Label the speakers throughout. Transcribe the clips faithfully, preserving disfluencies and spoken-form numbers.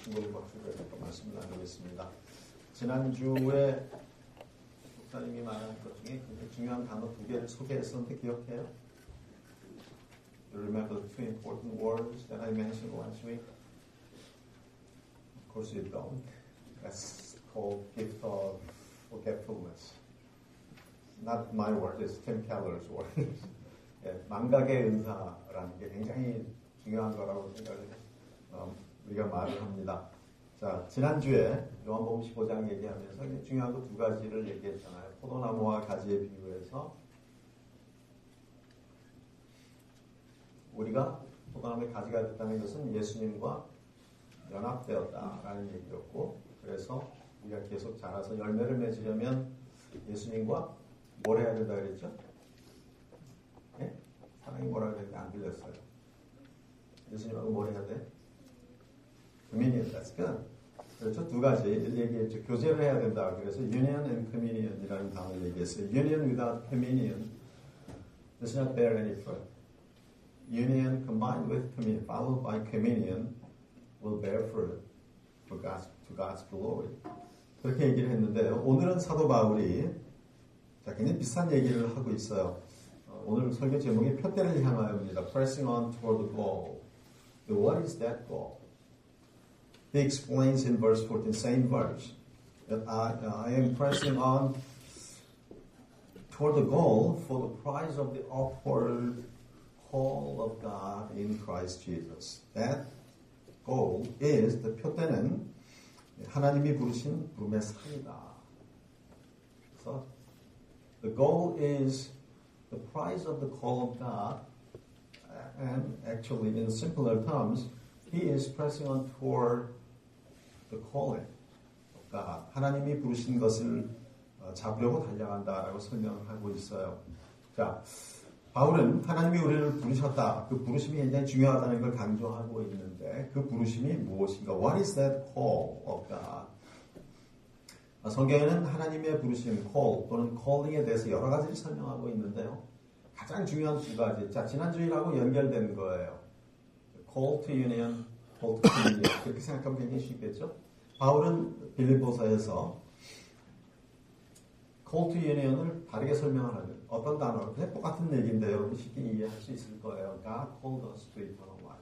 Speaker 1: 친구를 거치고 말씀을 나누겠습니다. 지난주에 목사님이 말한 것 중에 굉장히 중요한 단어 두 개를 소개했었는데 기억해요? You remember the two important words that I mentioned last week? Of course you don't. That's called gift of forgetfulness. Not my word, it's Tim Keller's word. 예, 망각의 은사라는 게 굉장히 중요한 거라고 생각을 어, 우리가 말을 합니다. 자, 지난주에 요한복음 십오 장 얘기하면서 굉장히 중요한 거 두 가지를 얘기했잖아요. 포도나무와 가지에 비유해서 우리가 포도나무의 가지가 됐다는 것은 예수님과 연합되었다라는 얘기였고, 그래서 우리가 계속 자라서 열매를 맺으려면 예수님과 뭘 해야 된다 그랬죠? 예? 사랑이 뭐라 그랬는데 안 들렸어요. 예수님하고 뭘 해야 돼? communion, that's good. 그렇죠? 두 가지 얘기했죠. 교제를 해야 된다. 그래서 union and communion이라는 단어를 얘기했어요. Union without communion does not bear any fruit. Union combined with communion, followed by communion, will bear fruit for God's, to God's glory. 그렇게 얘기를 했는데 오늘은 사도 바울이 자, 굉장히 비슷한 얘기를 하고 있어요. 어, 오늘 설교 제목이 표대를 향하여입니다. Pressing on toward the goal. What is that goal? He explains in verse fourteen, same verse, that I, uh, I am pressing on toward the goal for the prize of the upward call of God in Christ Jesus. That goal is, the 표대는 하나님이 부르신 부름의 상이다. 그래서 the goal is the prize of the call of God, and actually in simpler terms, he is pressing on toward the calling of God. 하나님이 부르신 것을 잡으려고 달려간다라고 설명하고 있어요. 자, 바울은 하나님이 우리를 부르셨다. 그 부르심이 굉장히 중요하다는 걸 강조하고 있는데 그 부르심이 무엇인가? What is that call of God? 성경에는 하나님의 부르심, call 또는 calling에 대해서 여러 가지를 설명하고 있는데요. 가장 중요한 두 가지. 자, 지난주일하고 연결된 거예요. call to union, call to communion. 그렇게 생각하면 굉장히 쉽겠죠? 바울은 빌립보서에서 call to union을 다르게 설명을 하는 어떤 단어, 그냥 똑같은 얘기인데 여러분 쉽게 이해할 수 있을 거예요. God called us to eternal life.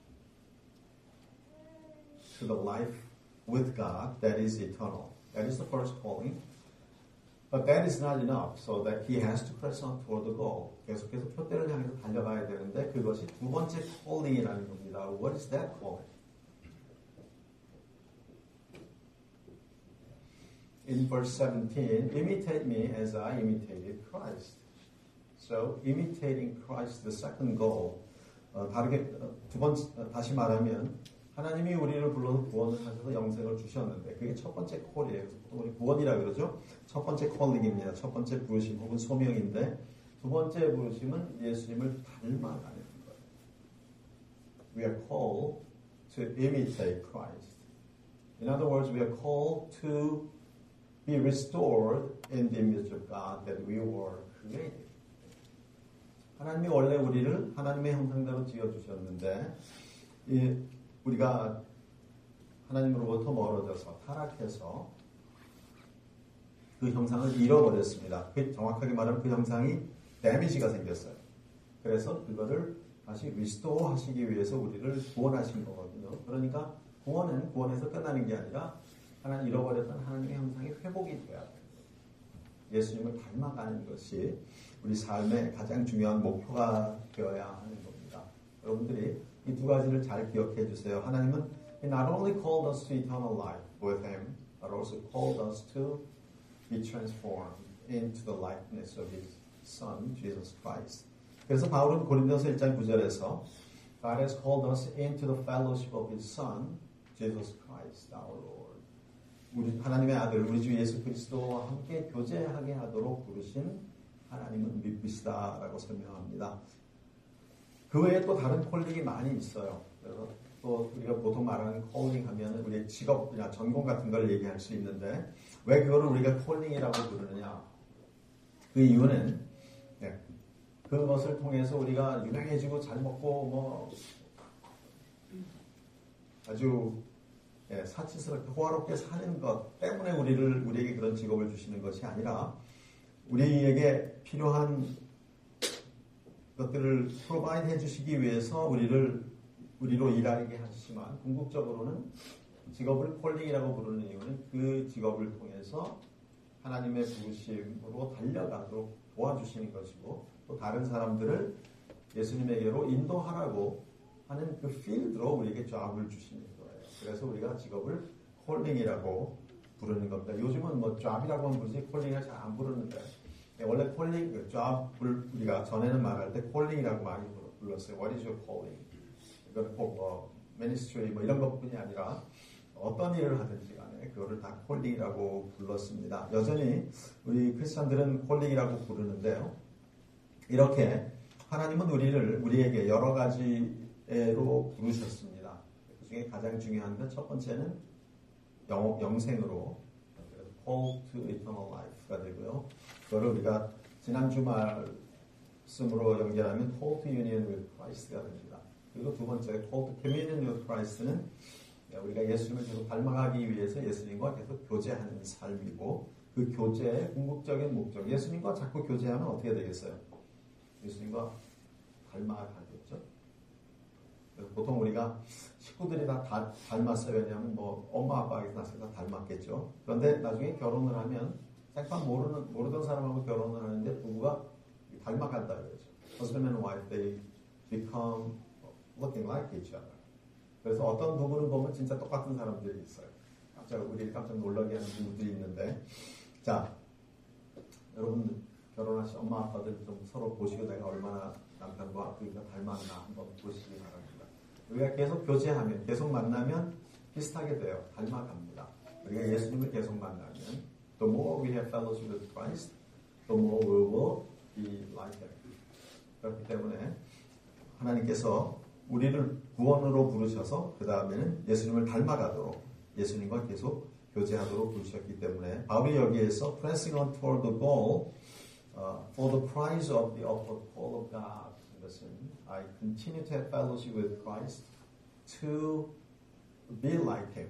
Speaker 1: To the life with God that is eternal. That is the first calling. But that is not enough, so that he has to press on toward the goal. 계속해서 표대를 향해서 달려가야 되는데 그것이 두 번째 calling이라는 겁니다. What is that calling? In verse seventeen, imitate me as I imitated Christ. So, imitating Christ, the second goal. 어, 다르게 두 번째 다시 말하면 하나님이 우리를 불러서 구원을 하셔서 영생을 주셨는데 그게 첫 번째 콜이에요. 그래서 보통 우리 구원이라 그러죠. 첫 번째 콜링입니다. 첫 번째 부르심 혹은 소명인데 두 번째 부르심은 예수님을 닮아가는 거예요. We are called to imitate Christ. In other words, we are called to be restored in the image of God that we were created. 하나님이 원래 우리를 하나님의 형상대로 지어주셨는데 이 우리가 하나님으로부터 멀어져서 타락해서 그 형상을 잃어버렸습니다. 그 정확하게 말하면 그 형상이 데미지가 생겼어요. 그래서 그거를 다시 리스토어 하시기 위해서 우리를 구원하신 거거든요. 그러니까 구원은 구원에서 끝나는 게 아니라 하나님 잃어버렸던 하나님의 형상이 회복이 돼야 돼요. 예수님을 닮아가는 것이 우리 삶의 가장 중요한 목표가 되어야 하는 겁니다. 여러분들이 이 두 가지를 잘 기억해 주세요. 하나님은 He not only called us to eternal life with Him, but also called us to be transformed into the likeness of His Son, Jesus Christ. 그래서 바울은 고린도서 일 장 구 절에서 God has called us into the fellowship of His Son, Jesus Christ, our Lord. 우리 하나님의 아들, 우리 주 예수 그리스도와 함께 교제하게 하도록 부르신 하나님은 믿으시다라고 설명합니다. 그 외에 또 다른 콜링이 많이 있어요. 그래서 또 우리가 보통 말하는 콜링 하면 우리의 직업이나 전공 같은 걸 얘기할 수 있는데 왜 그거를 우리가 콜링이라고 부르느냐? 그 이유는 네, 그것을 통해서 우리가 유명해지고 잘 먹고 뭐 아주 예, 사치스럽게 호화롭게 사는 것 때문에 우리를 우리에게 그런 직업을 주시는 것이 아니라 우리에게 필요한 것들을 프로바이드 해주시기 위해서 우리를 우리로 일하게 하시지만 궁극적으로는 직업을 콜링이라고 부르는 이유는 그 직업을 통해서 하나님의 부르심으로 달려가도록 도와주시는 것이고 또 다른 사람들을 예수님에게로 인도하라고 하는 그 필드로 우리에게 잡을 주시는 거예요. 그래서 우리가 직업을 콜링이라고 부르는 겁니다. 요즘은 뭐 잡이라고 하면 부르지 콜링을 잘 안 부르는데 원래 콜링, 그 잡을 우리가 전에는 말할 때 콜링이라고 많이 불렀어요. What is your calling? 이건 꼭 뭐 ministry 뭐 이런 것뿐이 아니라 어떤 일을 하든지 간에 그거를 다 콜링이라고 불렀습니다. 여전히 우리 크리스천들은 콜링이라고 부르는데요. 이렇게 하나님은 우리를 우리에게 여러 가지로 부르셨습니다. 그 중에 가장 중요한 건 첫 번째는 영, 영생으로 call to eternal life가 되고요. 그거를 우리가 지난 주말 말씀으로 연결하면 call to union with Christ가 됩니다. 그리고 두 번째 call to communion with Christ는 우리가 예수님을 계속 닮아가기 위해서 예수님과 계속 교제하는 삶이고 그 교제의 궁극적인 목적 예수님과 자꾸 교제하면 어떻게 되겠어요? 예수님과 닮아가겠죠. 보통 우리가 식구들이 다, 다 닮았어요. 왜냐하면 뭐 엄마 아빠에게 나서 다 닮았겠죠. 그런데 나중에 결혼을 하면 생판 모르는 모르던 사람하고 결혼을 하는데 부부가 닮아간다 그러죠. Husband and wife they become looking like each other. 그래서 어떤 부부는 보면 진짜 똑같은 사람들이 있어요. 깜짝 우리 깜짝 놀라게 하는 부부들이 있는데, 자 여러분 결혼하신 엄마 아빠들 좀 서로 보시고 내가 얼마나 남편과 그가 닮았나 한번 보시기 바랍니다. 우리가 계속 교제하면, 계속 만나면 비슷하게 돼요. 닮아갑니다. 우리가 예수님을 계속 만나면 the more we have fellowship with Christ, the more we will be like Him. 그렇기 때문에 하나님께서 우리를 구원으로 부르셔서 그 다음에는 예수님을 닮아가도록 예수님과 계속 교제하도록 부르셨기 때문에 바울이 여기에서 pressing on toward the goal uh, for the prize of the upward call of God. 이것은 I continue to have fellowship with Christ to be like Him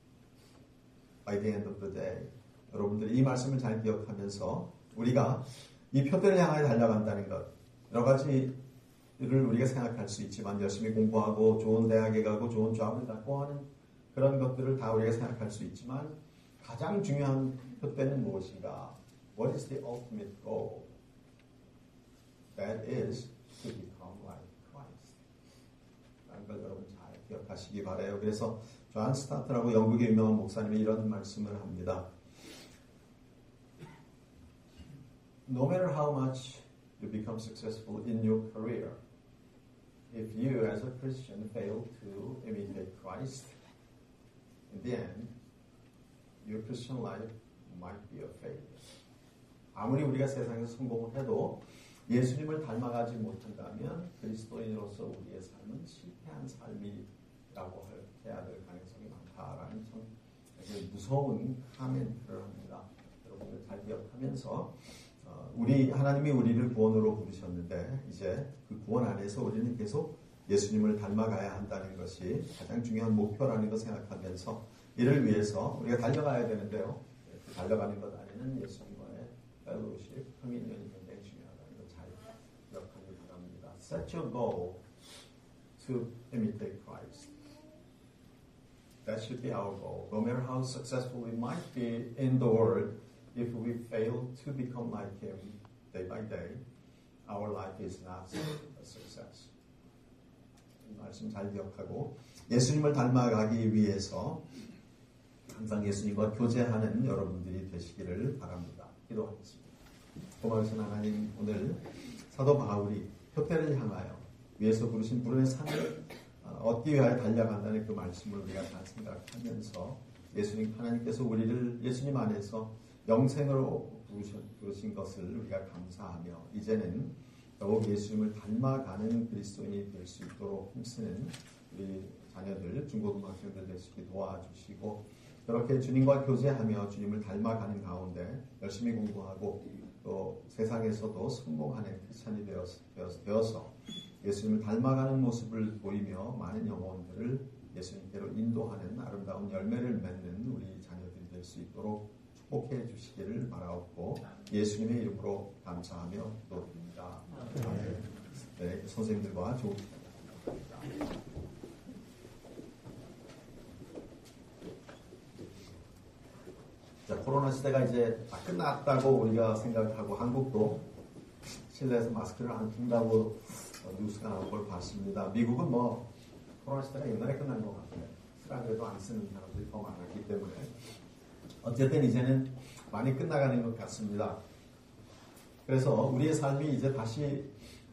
Speaker 1: by the end of the day. 여러분들이 이 말씀을 잘 기억하면서 우리가 이 표대를 향하여 달려간다는 것 여러 가지를 우리가 생각할 수 있지만 열심히 공부하고 좋은 대학에 가고 좋은 잡을 갖고 하는 그런 것들을 다 우리가 생각할 수 있지만 가장 중요한 표대는 무엇인가? What is the ultimate goal? That is to become like Christ. 라는 걸 여러분 잘 기억하시기 바라요. 그래서 존 스타트라고 영국의 유명한 목사님이 이런 말씀을 합니다. No matter how much you become successful in your career, if you as a Christian fail to imitate Christ, in the end, your Christian life might be a failure. 아무리 우리가 세상에서 성공을 해도 예수님을 닮아가지 못한다면 그리스도인으로서 우리의 삶은 실패한 삶이라고 해야 될 가능성이 많다라는 참 무서운 카멘트를 합니다. 여러분들 잘 기억하면서 우리 하나님이 우리를 구원으로 부르셨는데 이제 그 구원 안에서 우리는 계속 예수님을 닮아가야 한다는 것이 가장 중요한 목표라는 걸 생각하면서 이를 위해서 우리가 달려가야 되는데요. 달려가는 것 안에는 예수님과의 펠로우십, 커뮤니언이 굉장히 중요하다는 걸 잘 기억하기 바랍니다. Set your goal to imitate Christ. That should be our goal. No matter how successful we might be in the world, if we fail to become like Him day by day, our life is not a success. 이 말씀 잘 기억하고 예수님을 닮아가기 위해서 항상 예수님과 교제하는 여러분들이 되시기를 바랍니다. 기도하겠습니다. 고마우신 하나님, 오늘 사도 바울이 표대를 향하여 위에서 부르신 부름의 산을 얻기 위하여 달려간다는 그 말씀을 우리가 다 생각하면서 예수님 하나님께서 우리를 예수님 안에서 영생으로 부르신 것을 우리가 감사하며 이제는 더욱 예수님을 닮아가는 그리스도인이 될 수 있도록 힘쓰는 우리 자녀들, 중고등학생들 되시기 도와주시고 그렇게 주님과 교제하며 주님을 닮아가는 가운데 열심히 공부하고 또 세상에서도 성공하는 크리스찬이 되어서 예수님을 닮아가는 모습을 보이며 많은 영혼들을 예수님께로 인도 인도하는 아름다운 열매를 맺는 우리 자녀들이 될 수 있도록 축복해 주시기를 바라옵고 예수님의 이름으로 감사하며 기도드립니다. 네, 선생님들과 조금 자, 코로나 시대가 이제 다 끝났다고 우리가 생각하고 한국도 실내에서 마스크를 안 낀다고 뉴스가 나온 걸 봤습니다. 미국은 뭐 코로나 시대가 옛날에 끝난 것 같아요. 쓰라그래도 안 쓰는 사람들이 더 많았기 때문에 어쨌든 이제는 많이 끝나가는 것 같습니다. 그래서 우리의 삶이 이제 다시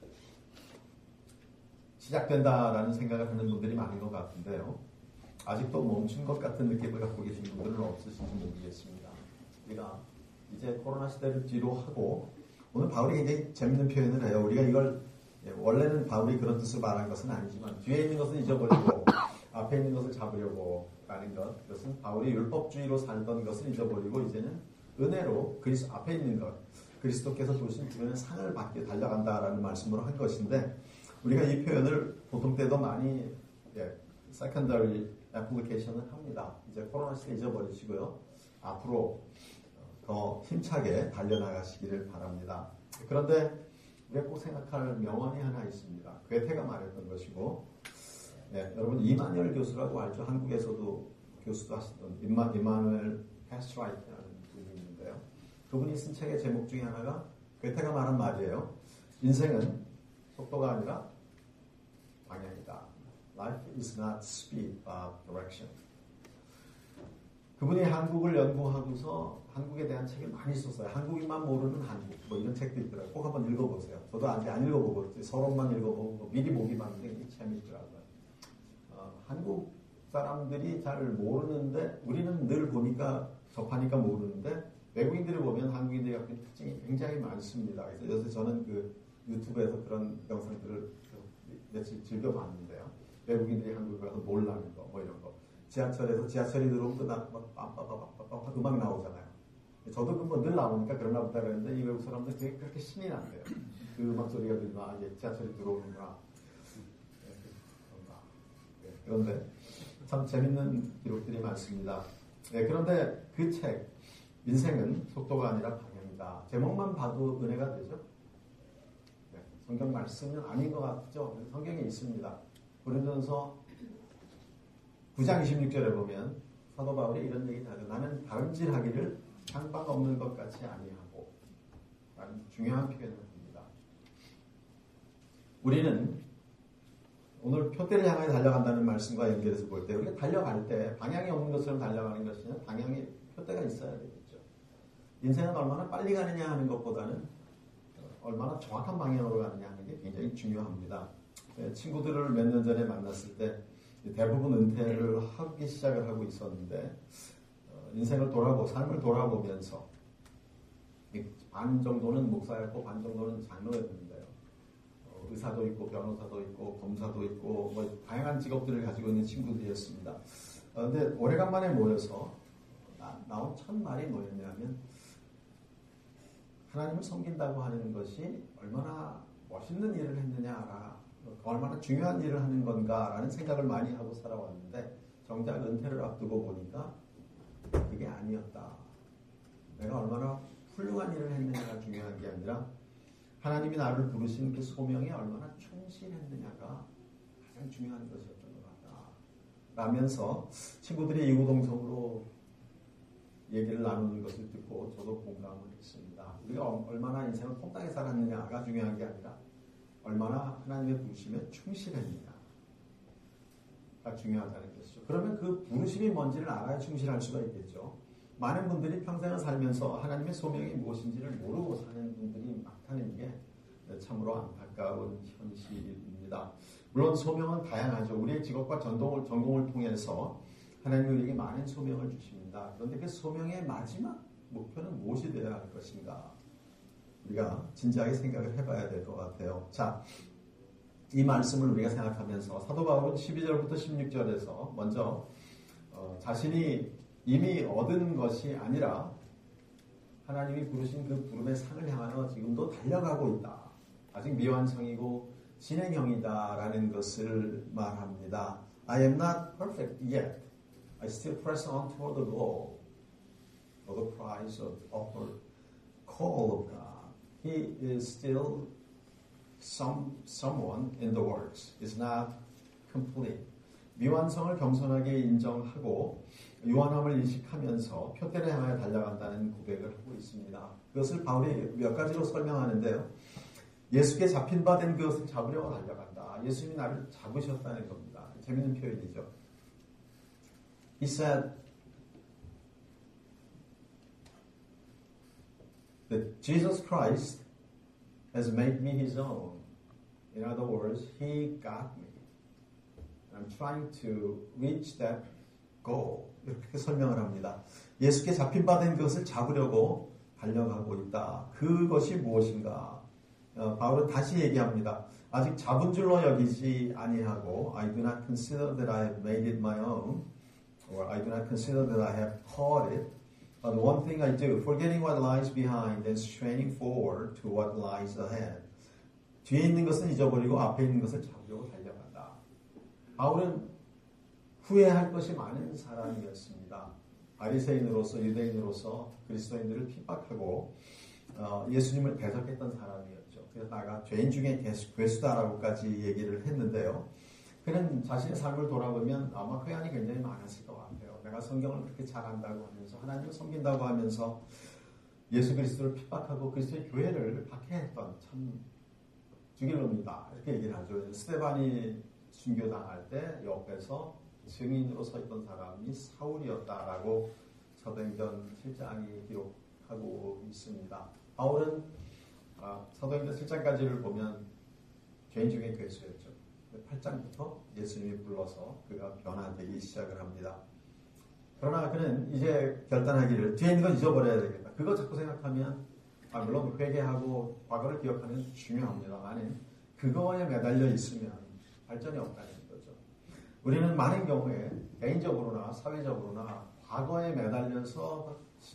Speaker 1: 시작된다라는 생각을 하는 분들이 많은 것 같은데요. 아직도 멈춘 것 같은 느낌을 갖고 계신 분들은 없으신지 모르겠습니다. 우리가 이제 코로나 시대를 뒤로 하고 오늘 바울이 굉장히 재밌는 표현을 해요. 우리가 이걸 원래는 바울이 그런 뜻을 말한 것은 아니지만 뒤에 있는 것은 잊어버리고 앞에 있는 것을 잡으려고 라는 것, 그것은 바울이 율법주의로 살던 것을 잊어버리고 이제는 은혜로 그리스도 앞에 있는 것, 그리스도께서 주신 주변의 상을 받게 달려간다라는 말씀으로 한 것인데 우리가 이 표현을 보통 때도 많이 예, secondary application을 합니다. 이제 코로나 시대 잊어버리시고요. 앞으로 더 힘차게 달려나가시기를 바랍니다. 그런데 우리가 꼭 생각할 명언이 하나 있습니다. 괴테가 말했던 것이고 네, 여러분 이마누엘 교수라고 알죠? 한국에서도 교수도 하시던 이마, 이마누엘 패스트라이트라는 분이 있는데요. 그분이 쓴 책의 제목 중에 하나가 괴테가 말한 말이에요. 인생은 속도가 아니라 방향이다. Life is not speed, but direction. 그분이 한국을 연구하고서 한국에 대한 책을 많이 썼어요. 한국인만 모르는 한국 뭐 이런 책도 있더라고요. 꼭 한번 읽어보세요. 저도 아직 안 읽어보고 서론만 읽어보고 뭐 미리 보기만 하는데 재미있더라고요. 어, 한국 사람들이 잘 모르는데 우리는 늘 보니까 접하니까 모르는데 외국인들이 보면 한국인들이 갖고 있는 특징이 굉장히 많습니다. 그래서 요새 저는 그 유튜브에서 그런 영상들을 며칠 즐겨봤는데요. 외국인들이 한국에 가서 놀라는 거, 뭐 이런 거. 지하철에서 지하철이 들어오면 또 막 빰빰빰빰빰 음악 나오잖아요. 저도 그 뭐 늘 나오니까 그러나 보다 그랬는데 이 외국 사람들 되게 그렇게 신이 난대요. 그 음악 소리가 들리면 아, 이제 지하철이 들어오는구나. 네, 그런데 참 재밌는 기록들이 많습니다. 네, 그런데 그 책 인생은 속도가 아니라 방향이다. 제목만 봐도 은혜가 되죠. 네, 성경 말씀은 아닌 것 같죠. 성경에 있습니다. 고린도전서 구 장 이십육 절에 보면 사도 바울이 이런 얘기를 하죠. 나는 다름질하기를 상방 없는 것 같이 아니하고 라는 중요한 표현을 합니다. 우리는 오늘 표대를 향해 달려간다는 말씀과 연결해서 볼 때 우리가 달려갈 때 방향이 없는 것처럼 달려가는 것이냐 방향이 표대가 있어야 되겠죠. 인생은 얼마나 빨리 가느냐 하는 것보다는 얼마나 정확한 방향으로 가느냐 하는 게 굉장히 중요합니다. 친구들을 몇 년 전에 만났을 때 대부분 은퇴를 하기 시작을 하고 있었는데 인생을 돌아보고 삶을 돌아보면서 반 정도는 목사였고 반 정도는 장로였는데요. 의사도 있고 변호사도 있고 검사도 있고 뭐 다양한 직업들을 가지고 있는 친구들이었습니다. 그런데 오래간만에 모여서 나, 나온 첫 말이 뭐였냐면 하나님을 섬긴다고 하는 것이 얼마나 멋있는 일을 했느냐라 얼마나 중요한 일을 하는 건가라는 생각을 많이 하고 살아왔는데 정작 은퇴를 앞두고 보니까 그게 아니었다. 내가 얼마나 훌륭한 일을 했느냐가 중요한 게 아니라 하나님이 나를 부르신 그 소명에 얼마나 충실했느냐가 가장 중요한 것이었던 것 같다. 라면서 친구들이 이구동성으로 얘기를 나누는 것을 듣고 저도 공감을 했습니다. 우리가 얼마나 인생을 퐁당에 살았느냐가 중요한 게 아니라 얼마나 하나님의 부르심에 충실했느냐가 중요하다는 것이죠. 그러면 그 부르심이 뭔지를 알아야 충실할 수가 있겠죠. 많은 분들이 평생을 살면서 하나님의 소명이 무엇인지를 모르고 사는 분들이 많다는 게 참으로 안타까운 현실입니다. 물론 소명은 다양하죠. 우리의 직업과 전공을, 전공을 통해서 하나님이 우리에게 많은 소명을 주십니다. 그런데 그 소명의 마지막 목표는 무엇이 되어야 할 것인가? 우리가 진지하게 생각을 해봐야 될 것 같아요. 자, 이 말씀을 우리가 생각하면서 사도 바울은 십이 절부터 십육 절에서 먼저 어, 자신이 이미 얻은 것이 아니라 하나님이 부르신 그 부름의 상을 향하여 지금도 달려가고 있다. 아직 미완성이고 진행형이다 라는 것을 말합니다. I am not perfect yet. I still press on toward the goal for the prize of the upward call of God. He is still some, someone in the works. It's not complete. 미완성을 겸손하게 인정하고 유한함을 인식하면서 표대를 향하여 달려간다는 고백을 하고 있습니다. 그것을 바울이 몇 가지로 설명하는데요. 예수께 잡힌 바 된 그것을 잡으려고 달려간다. 예수님이 나를 잡으셨다는 겁니다. 재밌는 표현이죠. He said that Jesus Christ has made me his own. In other words, he got me. I'm trying to reach that goal. 이렇게 설명을 합니다. 예수께 잡힌 바 된 그것을 잡으려고 달려가고 있다. 그것이 무엇인가? 어, 바울은 다시 얘기합니다. 아직 잡은 줄로 여기지 아니하고 I do not consider that I have made it my own or I do not consider that I have caught it. But one thing I do, forgetting what lies behind and straining forward to what lies ahead. 뒤에 있는 것은 잊어버리고 앞에 있는 것을 잡으려고 달려간다. 바울은 후회할 것이 많은 사람이었습니다. 바리새인으로서 유대인으로서 그리스도인들을 핍박하고 어, 예수님을 대적했던 사람이었죠. 그래서 나가 죄인 중에 괴수다라고까지 얘기를 했는데요. 그는 자신의 삶을 돌아보면 아마 후회한이 굉장히 많았을 것 같아요. 내가 성경을 그렇게 잘한다고 하면서 하나님을 섬긴다고 하면서 예수 그리스도를 핍박하고 그리스도의 교회를 박해했던 참 죽일 놈이다 이렇게 얘기를 하죠. 스데반이 순교당할 때 옆에서 증인으로 서 있던 사람이 사울이었다라고 사도행전 칠 장이 기록하고 있습니다. 바울은 아, 사도행전 칠 장까지를 보면 죄인 중에 괴수였죠. 팔 장부터 예수님이 불러서 그가 변화되기 시작을 합니다. 그러나 그는 이제 결단하기를 뒤에 있는 건 잊어버려야 되겠다. 그거 자꾸 생각하면 아, 물론 회개하고 과거를 기억하는 게 중요합니다만 그거에 매달려 있으면 발전이 없다는 거죠. 우리는 많은 경우에 개인적으로나 사회적으로나 과거에 매달려서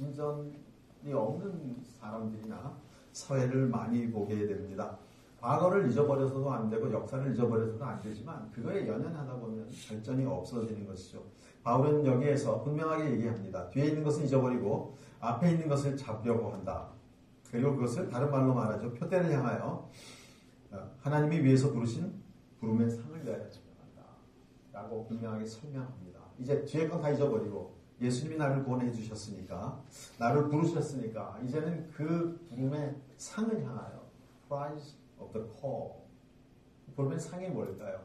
Speaker 1: 진전이 없는 사람들이나 사회를 많이 보게 됩니다. 과거를 잊어버려서도 안 되고 역사를 잊어버려서도 안 되지만 그거에 연연하다 보면 발전이 없어지는 것이죠. 바울은 여기에서 분명하게 얘기합니다. 뒤에 있는 것은 잊어버리고 앞에 있는 것을 잡으려고 한다. 그리고 그것을 다른 말로 말하죠. 표대를 향하여 하나님이 위에서 부르신 부름의 상을 위하여 전향한다. 라고 분명하게 설명합니다. 이제 뒤에 건 다 잊어버리고 예수님이 나를 구원해 주셨으니까 나를 부르셨으니까 이제는 그 부름의 상을 향하여 prize of the call. 부름의 상이 뭘까요?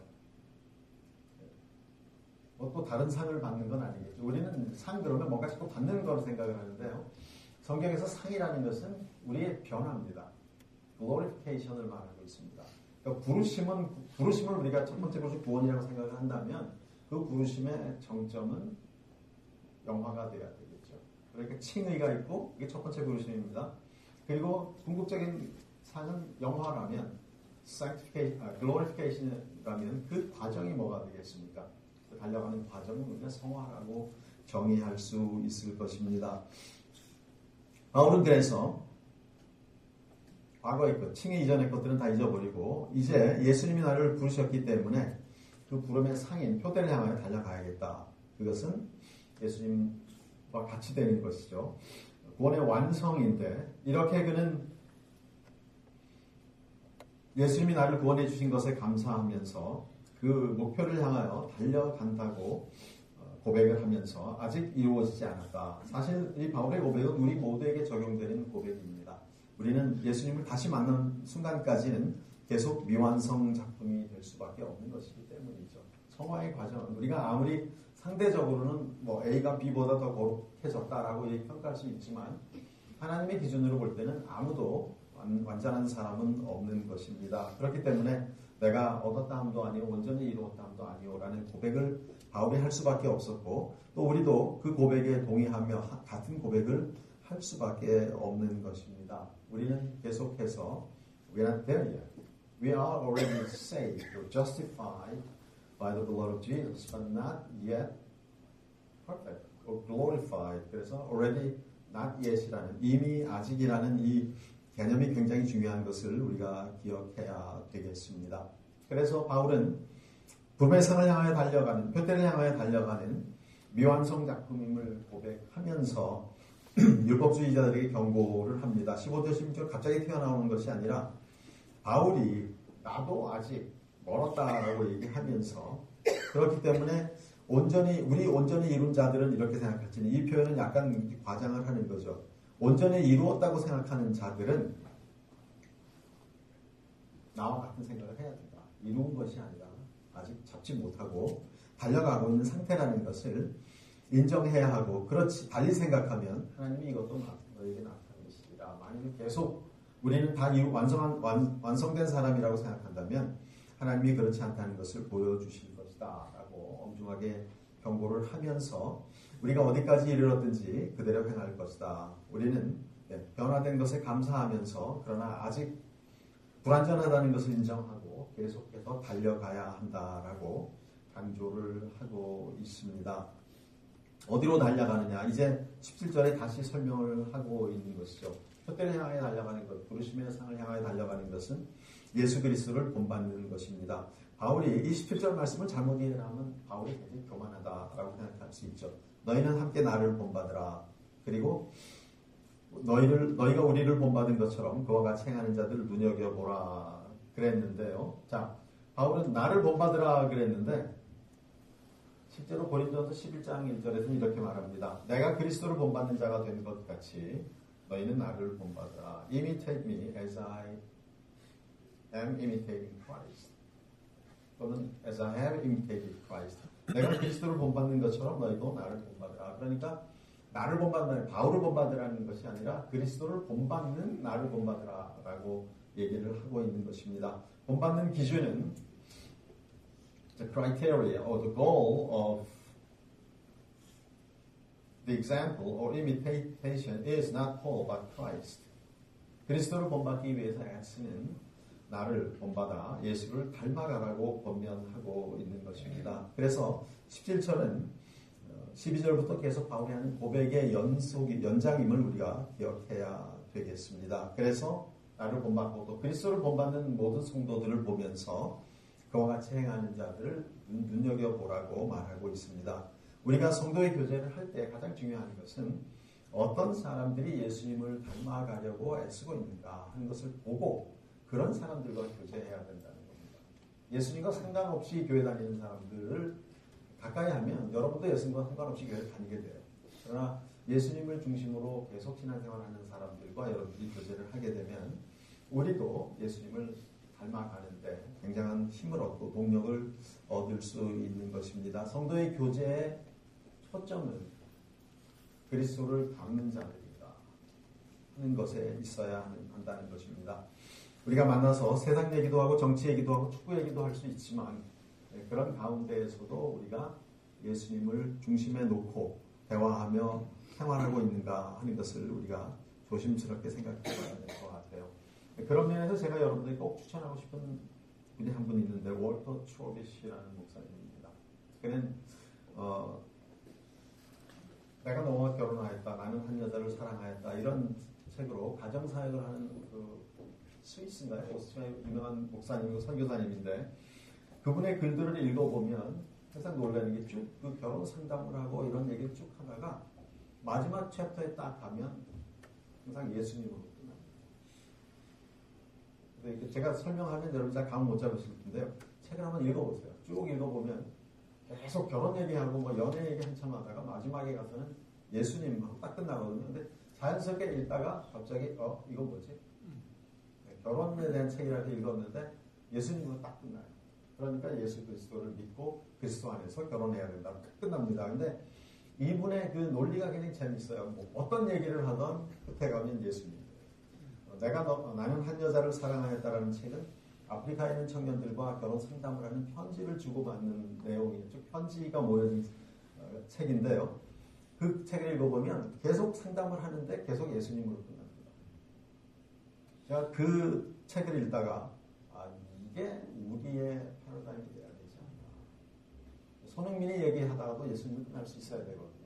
Speaker 1: 뭐 또 다른 상을 받는 건 아니겠죠. 우리는 상 그러면 뭔가 자꾸 받는 거로 생각을 하는데요. 성경에서 상이라는 것은 우리의 변화입니다. glorification을 말하고 있습니다. 그러니까 부르심은, 부르심을 우리가 첫 번째 부르심 구원이라고 생각을 한다면 그 부르심의 정점은 영화가 되어야 되겠죠. 그러니까 칭의가 있고 이게 첫 번째 부르심입니다. 그리고 궁극적인 상은 영화라면 sanctification, 아, glorification이라면 그 과정이 뭐가 되겠습니까? 그 달려가는 과정은 우리가 성화라고 정의할 수 있을 것입니다. 바울은 그래서 과거의 것, 칭의 이전의 것들은 다 잊어버리고 이제 예수님이 나를 부르셨기 때문에 그 부름의 상인, 표대를 향하여 달려가야겠다. 그것은 예수님과 같이 되는 것이죠. 구원의 완성인데 이렇게 그는 예수님이 나를 구원해 주신 것에 감사하면서 그 목표를 향하여 달려간다고 고백을 하면서 아직 이루어지지 않았다. 사실 이 바울의 고백은 우리 모두에게 적용되는 고백입니다. 우리는 예수님을 다시 만난 순간까지는 계속 미완성 작품이 될 수밖에 없는 것이기 때문이죠. 성화의 과정은 우리가 아무리 상대적으로는 뭐 A가 B보다 더 거룩해졌다라고 평가할 수 있지만 하나님의 기준으로 볼 때는 아무도 완전한 사람은 없는 것입니다. 그렇기 때문에 내가 얻었다 함도 아니오 온전히 이루었다 함도 아니오라는 고백을 바울이 할 수밖에 없었고 또 우리도 그 고백에 동의하며 같은 고백을 할 수밖에 없는 것입니다. 우리는 계속해서 We are not there yet. We are already saved or justified by the blood of Jesus, but not yet perfect or glorified. 그래서 already not yet이라는 이미 아직이라는 이 개념이 굉장히 중요한 것을 우리가 기억해야 되겠습니다. 그래서 바울은 부름의 상을 향하여 달려가는, 표대를 향하여 달려가는 미완성 작품임을 고백하면서 율법주의자들에게 경고를 합니다. 십오 절 십육 절 갑자기 튀어나오는 것이 아니라 바울이 나도 아직 멀었다라고 얘기하면서 그렇기 때문에 온전히 우리 온전히 이룬 자들은 이렇게 생각할지니 이 표현은 약간 과장을 하는 거죠. 온전히 이루었다고 생각하는 자들은 나와 같은 생각을 해야 된다. 이루은 것이 아니라 아직 잡지 못하고 달려가고 있는 상태라는 것을 인정해야 하고 그렇지 달리 생각하면 하나님이 이것도 너에게 나타내시리라. 만일 계속 우리는 다 이루, 완성한, 완, 완성된 사람이라고 생각한다면 하나님이 그렇지 않다는 것을 보여주실 것이다 라고 엄중하게 경고를 하면서 우리가 어디까지 이르렀든지 그대로 행할 것이다. 우리는 변화된 것에 감사하면서 그러나 아직 불완전하다는 것을 인정하고 계속해서 달려가야 한다라고 강조를 하고 있습니다. 어디로 달려가느냐? 이제 십칠 절에 다시 설명을 하고 있는 것이죠. 표대를 향해 달려가는 것, 부르심의 상을 향해 달려가는 것은 예수 그리스도를 본받는 것입니다. 바울이 이 십칠 절 말씀을 잘못 이해하면 바울이 굉장히 교만하다라고 생각할 수 있죠. 너희는 함께 나를 본받으라. 그리고 너희를 너희가 우리를 본받은 것처럼 그와 같이 행하는 자들을 눈여겨보라 그랬는데요. 자, 바울은 나를 본받으라 그랬는데 실제로 고린도전서 십일 장 일 절에서는 이렇게 말합니다. 내가 그리스도를 본받는 자가 된 것 같이 너희는 나를 본받으라. Imitate me as I am imitating Christ. 또는 as I have imitated Christ. 내가 그리스도를 본받는 것처럼 너희도 나를 본받으라. 그러니까 나를 본받는, 바울을 본받으라는 것이 아니라 그리스도를 본받는 나를 본받으라라고 얘기를 하고 있는 것입니다. 본받는 기준은 the criteria or the goal of the example or imitation is not Paul but Christ. 그리스도를 본받기 위해서 애쓰는 나를 본받아 예수를 닮아가라고 권면하고 있는 것입니다. 그래서 십칠 절은 십이 절부터 계속 바울이 하는 고백의 연속이, 연장임을 우리가 기억해야 되겠습니다. 그래서 나를 본받고 또 그리스도를 본받는 모든 성도들을 보면서 그와 같이 행하는 자들을 눈여겨보라고 말하고 있습니다. 우리가 성도의 교제를 할 때 가장 중요한 것은 어떤 사람들이 예수님을 닮아가려고 애쓰고 있는가 하는 것을 보고 그런 사람들과 교제해야 된다는 겁니다. 예수님과 상관없이 교회 다니는 사람들을 가까이 하면 여러분도 예수님과 상관없이 교회를 다니게 돼요. 그러나 예수님을 중심으로 계속 신앙생활하는 사람들과 여러분들이 교제를 하게 되면 우리도 예수님을 닮아가는데 굉장한 힘을 얻고 동력을 얻을 수 있는 것입니다. 성도의 교제의 초점은 그리스도를 닮는 자들이다 하는 것에 있어야 한다는 것입니다. 우리가 만나서 세상 얘기도 하고 정치 얘기도 하고 축구 얘기도 할 수 있지만 그런 가운데에서도 우리가 예수님을 중심에 놓고 대화하며 생활하고 있는가 하는 것을 우리가 조심스럽게 생각해 봐야 될 것 같아요. 그런 면에서 제가 여러분들에게 꼭 추천하고 싶은 분이 한 분 있는데 월터 트로비시라는 목사님입니다. 그는 어, 내가 너와 결혼하였다, 나는 한 여자를 사랑하였다 이런 책으로 가정사역을 하는 그 스위스인가요? 오스트리아의 유명한 목사님이고 선교사님인데 그분의 글들을 읽어보면 항상 놀라는 게 쭉 그 결혼 상담을 하고 이런 얘기를 쭉 하다가 마지막 챕터에 딱 가면 항상 예수님으로 끝납니다. 제가 설명하면 여러분 잘 감 못 잡으실 텐데요. 책을 한번 읽어보세요. 쭉 읽어보면 계속 결혼 얘기하고 뭐 연애 얘기 한참 하다가 마지막에 가서는 예수님하고 딱 끝나거든요. 근데 자연스럽게 읽다가 갑자기 어 이거 뭐지? 결혼에 대한 책이라고 읽었는데 예수님으로 딱 끝나요. 그러니까 예수 그리스도를 믿고 그리스도 안에서 결혼해야 된다. 끝납니다. 근데 이분의 그 논리가 굉장히 재밌어요. 뭐 어떤 얘기를 하던 끝에 가면 예수님. 내가 너, 나는 한 여자를 사랑하였다라는 책은 아프리카에 있는 청년들과 결혼 상담을 하는 편지를 주고받는 내용이에요. 즉 편지가 모여진 어, 책인데요. 그 책을 읽어보면 계속 상담을 하는데 계속 예수님으로 끝납니다. 제가 그 책을 읽다가 아, 이게 우리의 패러다임이 돼야 되지 않나. 손흥민이 얘기하다가도 예수님을 끝날 수 있어야 되거든요.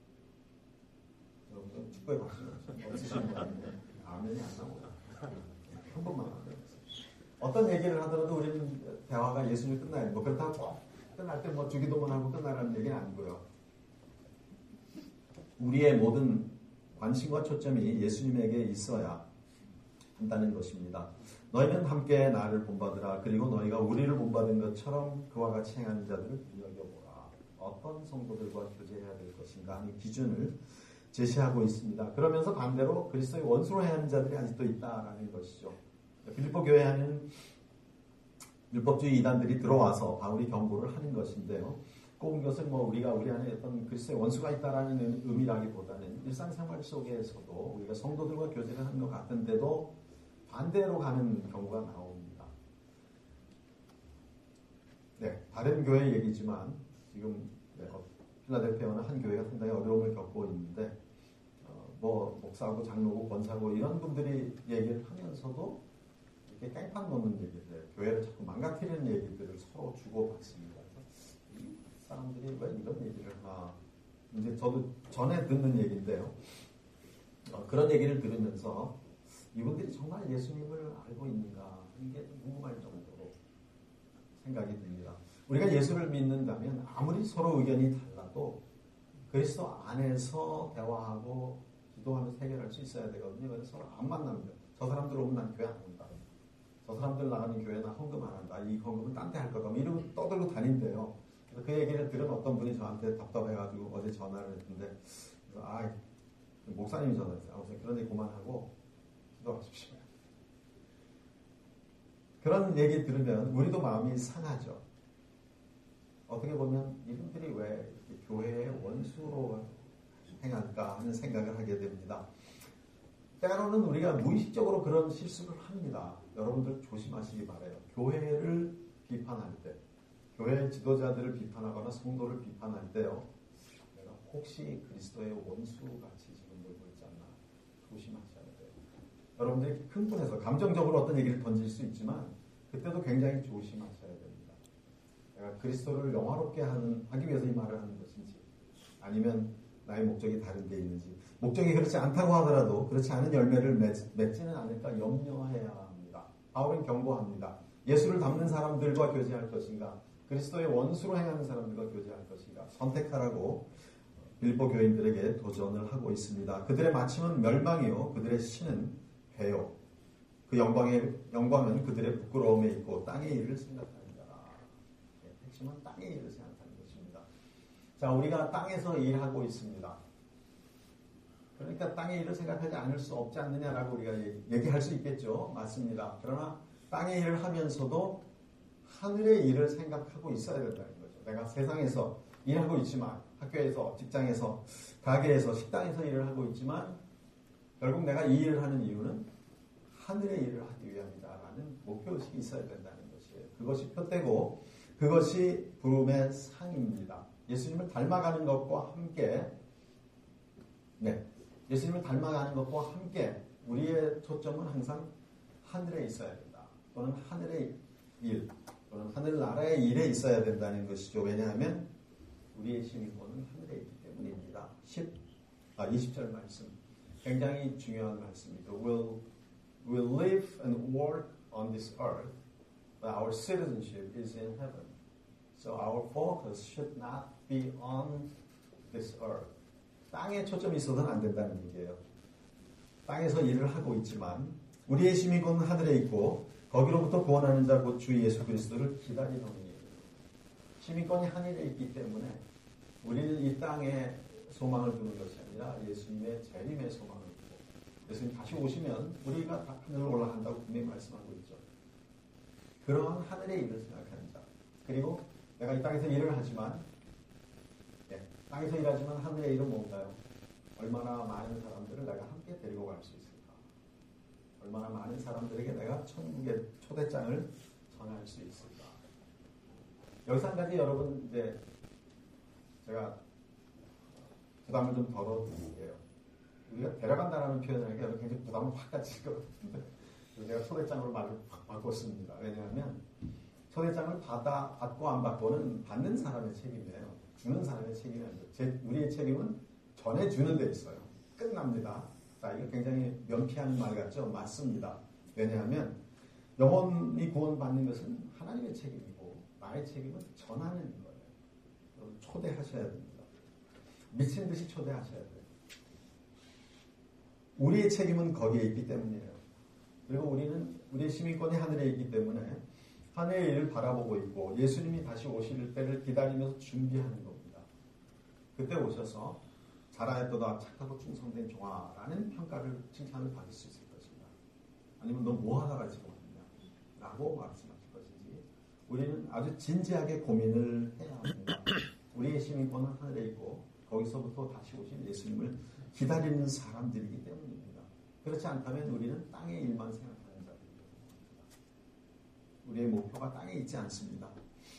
Speaker 1: 여러분들 축구에 관심 없으신 분인데 아멘이 안 나오고 한 번만 하면 어떤 얘기를 하더라도 우리는 대화가 예수님이 끝나야 돼. 뭐 그렇다고 끝날 때 뭐 주기도문 하고 끝나라는 얘기는 아니고요. 우리의 모든 관심과 초점이 예수님에게 있어야 한다는 것입니다. 너희는 함께 나를 본받으라. 그리고 너희가 우리를 본받은 것처럼 그와 같이 행하는 자들을 눈여겨보라. 어떤 성도들과 교제해야 될 것인가 하는 기준을 제시하고 있습니다. 그러면서 반대로 그리스도의 원수로 행하는 자들이 아직도 있다라는 것이죠. 빌립보 교회에 하는 율법주의 이단들이 들어와서 바울이 경고를 하는 것인데요. 꼭 이것은 뭐 우리가 우리 안에 어떤 그리스도의 원수가 있다라는 의미라기보다는 일상생활 속에서도 우리가 성도들과 교제를 하는 것 같은데도 반대로 가는 경우가 나옵니다. 네, 다른 교회 얘기지만 지금 필라델피아는 한 교회가 상당히 어려움을 겪고 있는데 어, 뭐 목사고 장로고 권사고 이런 분들이 얘기를 하면서도 이렇게 깽판 놓는 얘기들, 교회를 자꾸 망가뜨리는 얘기들을 서로 주고받습니다. 이 사람들이 왜 이런 얘기를 하나? 이제 저도 전에 듣는 얘기인데요. 어, 그런 얘기를 들으면서 이분들이 정말 예수님을 알고 있는가 하는 게 궁금할 정도로 생각이 듭니다. 우리가 예수를 믿는다면 아무리 서로 의견이 달라도 그리스도 안에서 대화하고 기도하면서 해결할 수 있어야 되거든요. 그래서 서로 안 만납니다. 저 사람들 오면 난 교회 안 온다. 저 사람들 나가는 교회 나 헌금 안 한다. 이 헌금은 딴 데 할 거다. 이러고 떠들고 다닌대요. 그래서 그 얘기를 들은 어떤 분이 저한테 답답해가지고 어제 전화를 했는데 그래서 아 목사님이 전화했어요. 아, 그런 얘기 그만하고 기도하십시오. 그런 얘기 들으면 우리도 마음이 상하죠. 어떻게 보면 이분들이 왜 이렇게 교회의 원수로 행할까 하는 생각을 하게 됩니다. 때로는 우리가 무의식적으로 그런 실수를 합니다. 여러분들 조심하시기 바라요. 교회를 비판할 때, 교회 지도자들을 비판하거나 성도를 비판할 때요. 내가 혹시 그리스도의 원수같이 지금 놀고 있지 않나 조심하셔야 돼요. 여러분들이 흥분해서 감정적으로 어떤 얘기를 던질 수 있지만 그때도 굉장히 조심하셔야 됩니다. 내가 그리스도를 영화롭게 하는, 하기 위해서 이 말을 하는 것인지 아니면 나의 목적이 다른 데 있는지, 목적이 그렇지 않다고 하더라도 그렇지 않은 열매를 맺, 맺지는 않을까 염려해야 합니다. 바울은 경고합니다. 예수를 닮는 사람들과 교제할 것인가, 그리스도의 원수로 행하는 사람들과 교제할 것인가 선택하라고 빌립보 교인들에게 도전을 하고 있습니다. 그들의 마침은 멸망이요 그들의 신은 회요. 그 영광의, 영광은 그들의 부끄러움에 있고 땅의 일을 생각하는 자라. 핵심은 땅의 일을 생각하는 것입니다. 자, 우리가 땅에서 일하고 있습니다. 그러니까 땅의 일을 생각하지 않을 수 없지 않느냐라고 우리가 얘기, 얘기할 수 있겠죠. 맞습니다. 그러나 땅의 일을 하면서도 하늘의 일을 생각하고 있어야 된다는 거죠. 내가 세상에서 일하고 있지만, 학교에서, 직장에서, 가게에서, 식당에서 일을 하고 있지만 결국 내가 이 일을 하는 이유는 하늘의 일을 하기 위함이다라는 목표의식이 있어야 된다는 것이에요. 그것이 표대고 그것이 부름의 상입니다. 예수님을 닮아가는 것과 함께 네, 예수님을 닮아가는 것과 함께 우리의 초점은 항상 하늘에 있어야 된다. 또는 하늘의 일, 또는 하늘나라의 일에 있어야 된다는 것이죠. 왜냐하면 우리의 심기는 하늘에 있기 때문입니다. 십, 아, 이십 절 말씀. 굉장히 중요한 말씀입니다. We'll, we'll live and work on this earth, but our citizenship is in heaven. So our focus should not be on this earth. 땅에 초점이 있어서는 안 된다는 얘기예요. 땅에서 일을 하고 있지만 우리의 심기는 하늘에 있고 거기로부터 구원하는 자 곧 주 예수 그리스도를 기다리노니. 시민권이 하늘에 있기 때문에 우리는 이 땅에 소망을 두는 것이 아니라 예수님의 재림의 소망을 두고 예수님 다시 오시면 우리가 다 하늘로 올라간다고 분명히 말씀하고 있죠. 그러한 하늘의 일을 생각하는 자. 그리고 내가 이 땅에서 일을 하지만 예, 땅에서 일하지만 하늘의 일은 뭔가요? 얼마나 많은 사람들을 내가 함께 데리고 갈 수 있을까? 얼마나 많은 사람들에게 내가 천국의 초대장을 전할 수 있을까? 여기서 한 가지 여러분 이제 제가 부담을 좀 덜어드릴게요. 우리가 데려간다라는 표현을 하니까 여러분 굉장히 부담을 확 가질 것 같은데 제가 초대장으로 말을 확 바꿨습니다. 왜냐하면 초대장을 받아, 받고 안 받고는 받는 사람의 책임이에요. 주는 사람의 책임이 아니에요. 제, 우리의 책임은 전해주는 데 있어요. 끝납니다. 자, 이거 굉장히 면피하는 말 같죠? 맞습니다. 왜냐하면 영혼이 구원받는 것은 하나님의 책임이고 나의 책임은 전하는 거예요. 초대하셔야 됩니다. 미친 듯이 초대하셔야 돼요. 우리의 책임은 거기에 있기 때문이에요. 그리고 우리는 우리의 시민권이 하늘에 있기 때문에 하늘의 일을 바라보고 있고 예수님이 다시 오실 때를 기다리면서 준비하는 겁니다. 그때 오셔서 잘하였도다 착하고 충성된 종아라는 평가를 칭찬을 받을 수 있을 것입니다. 아니면 너 뭐 하다가 지금 왔냐 라고 말씀하실 것인지 우리는 아주 진지하게 고민을 해야 합니다. 우리의 시민권은 하늘에 있고 거기서부터 다시 오신 예수님을 기다리는 사람들이기 때문입니다. 그렇지 않다면 우리는 땅의 일만 생각하는 자들입니다. 우리의 목표가 땅에 있지 않습니다.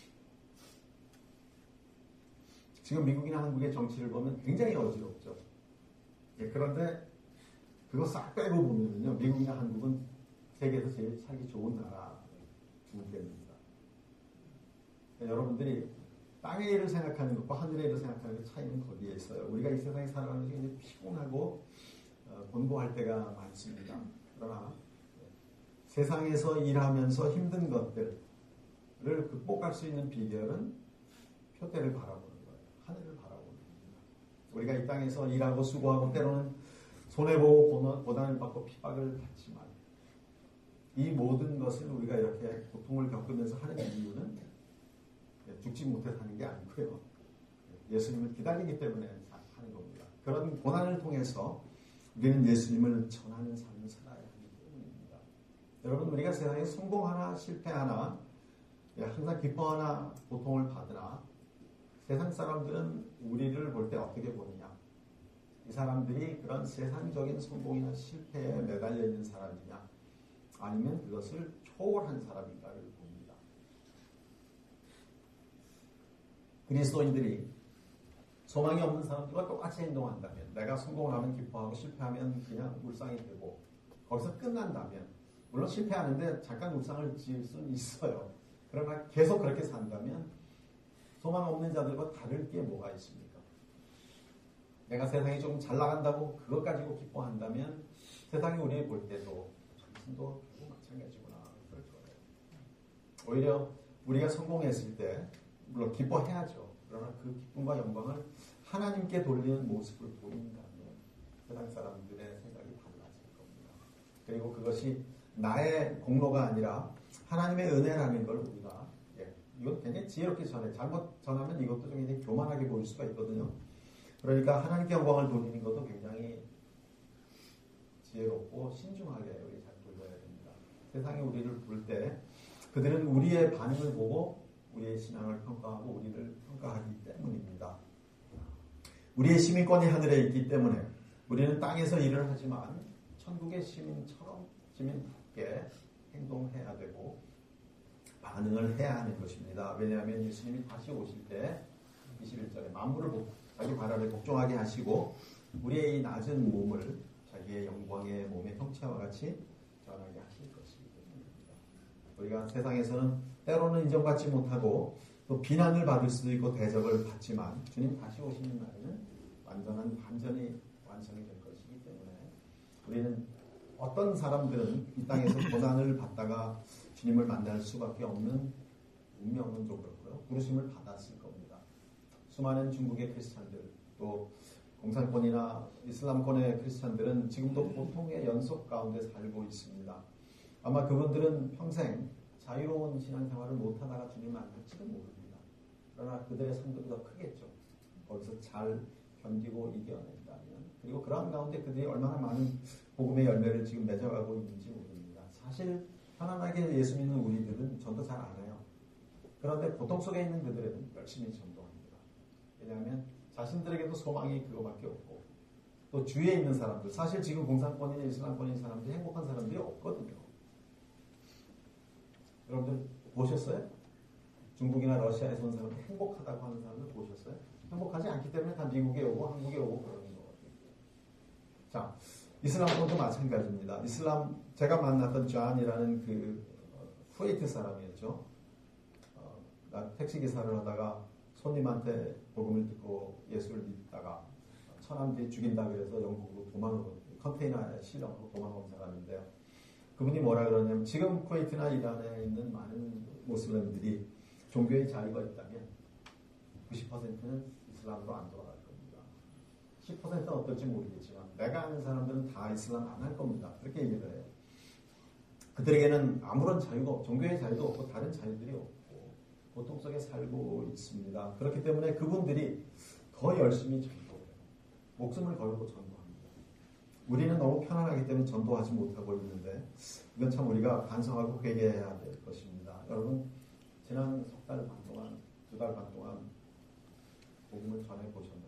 Speaker 1: 지금 미국이나 한국의 정치를 보면 굉장히 어지럽죠. 예, 그런데 그거 싹 빼고 보면요, 미국이나 한국은 세계에서 제일 살기 좋은 나라 두 개입니다. 그러니까 여러분들이 땅의 일을 생각하는 것과 하늘의 일을 생각하는 것 차이는 거기에 있어요. 우리가 이 세상에 살아가는 게 굉장히 피곤하고 어, 곤고할 때가 많습니다. 그러나 세상에서 일하면서 힘든 것들을 극복할 수 있는 비결은 표대를 바라보는 거예요. 하늘을 바라보는 겁니다. 우리가 이 땅에서 일하고 수고하고 때로는 손해보고 고난을 받고 핍박을 받지만 이 모든 것을 우리가 이렇게 고통을 겪으면서 하는 이유는 죽지 못해 사는 게 아니고요. 예수님을 기다리기 때문에 하는 겁니다. 그런 고난을 통해서 우리는 예수님을 전하는 삶을 살아야 하기 때문입니다. 여러분, 우리가 세상에 성공하나 실패하나 항상 기뻐하나 고통을 받으나 세상 사람들은 우리를 볼 때 어떻게 보느냐? 이 사람들이 그런 세상적인 성공이나 실패에 매달려 있는 사람이냐? 아니면 그것을 초월한 사람인가를 봅니다. 그리스도인들이 소망이 없는 사람들과 똑같이 행동한다면, 내가 성공을 하면 기뻐하고 실패하면 그냥 울상이 되고 거기서 끝난다면, 물론 실패하는데 잠깐 울상을 지을 수는 있어요. 그러나 계속 그렇게 산다면 소망 없는 자들과 다를 게 뭐가 있습니까? 내가 세상에 조금 잘 나간다고 그것 가지고 기뻐한다면 세상이 우리를 볼 때도 당신도 결국 마찬가지구나 그럴 거예요. 오히려 우리가 성공했을 때 물론 기뻐해야죠. 그러나 그 기쁨과 영광을 하나님께 돌리는 모습을 보인다면 세상 사람들의 생각이 달라질 겁니다. 그리고 그것이 나의 공로가 아니라 하나님의 은혜라는 걸 우리가, 예, 이건 굉장히 지혜롭게 전해. 잘못 전하면 이것도 좀 굉장히 교만하게 보일 수가 있거든요. 그러니까 하나님께 영광을 돌리는 것도 굉장히 지혜롭고 신중하게 우리 잘 돌려야 됩니다. 세상이 우리를 볼 때 그들은 우리의 반응을 보고 우리의 신앙을 평가하고 우리를 평가하기 때문입니다. 우리의 시민권이 하늘에 있기 때문에 우리는 땅에서 일을 하지만 천국의 시민처럼 시민답게 행동해야 되고 반응을 해야 하는 것입니다. 왜냐하면 예수님이 다시 오실 때 이십일 절에 만물을 자기 발 아래 복종하게 하시고 우리의 이 낮은 몸을 자기의 영광의 몸의 형체와 같이 전하게 하실 것이기 때문입니다. 우리가 세상에서는 때로는 인정받지 못하고 또 비난을 받을 수도 있고 대적을 받지만 주님 다시 오시는 날에는 완전한 반전이 완성이 될 것이기 때문에 우리는 어떤 사람들은 이 땅에서 고난을 받다가 주님을 만날 수밖에 없는 운명은 좀 그렇고요. 부르심을 받았을 겁니다. 수많은 중국의 크리스찬들 또 공산권이나 이슬람권의 크리스찬들은 지금도 고통의 연속 가운데 살고 있습니다. 아마 그분들은 평생 자유로운 신앙생활을 못하다가 주님 만날지도 모릅니다. 그러나 그들의 삶도 더 크겠죠. 거기서 잘 견디고 이겨낸다면. 그리고 그러한 가운데 그들이 얼마나 많은 복음의 열매를 지금 맺어가고 있는지 모릅니다. 사실 편안하게 예수 믿는 우리들은 전도 잘 안 해요. 그런데 고통 속에 있는 그들은 열심히 전도합니다. 왜냐하면 자신들에게도 소망이 그거밖에 없고 또 주위에 있는 사람들, 사실 지금 공산권이나 이슬람권인 사람들이 행복한 사람들이 없거든요. 여러분들 보셨어요? 중국이나 러시아에서 온 사람들 행복하다고 하는 사람들 보셨어요? 행복하지 않기 때문에 다 미국에 오고 한국에 오고 그러는 거거든요. 자, 이슬람권도 마찬가지입니다. 이슬람, 제가 만났던 존이라는 그 쿠웨이트 사람이었죠. 어, 나 택시기사를 하다가 손님한테 복음을 듣고 예수를 믿다가 천안들이 죽인다 그래서 영국으로 도망을 컨테이너에 실려가고 도망온 사람인데요. 그분이 뭐라 그러냐면 지금 쿠웨이트나 이란에 있는 많은 모슬렘들이 종교의 자유가 있다면 구십 퍼센트는 이슬람으로 안 돌아갈 겁니다. 십 퍼센트는 어떨지 모르겠지만 내가 아는 사람들은 다 이슬람 안 할 겁니다. 그렇게 얘기를 해요. 그들에게는 아무런 자유가 없고 종교의 자유도 없고 다른 자유들이 없고 고통 속에 살고 있습니다. 그렇기 때문에 그분들이 더 열심히 전도해요. 목숨을 걸고 전도합니다. 우리는 너무 편안하기 때문에 전도하지 못하고 있는데 이건 참 우리가 반성하고 회개해야 될 것입니다. 여러분 지난 석 달 반 동안 두 달 반 동안 복음을 전해보셨나요?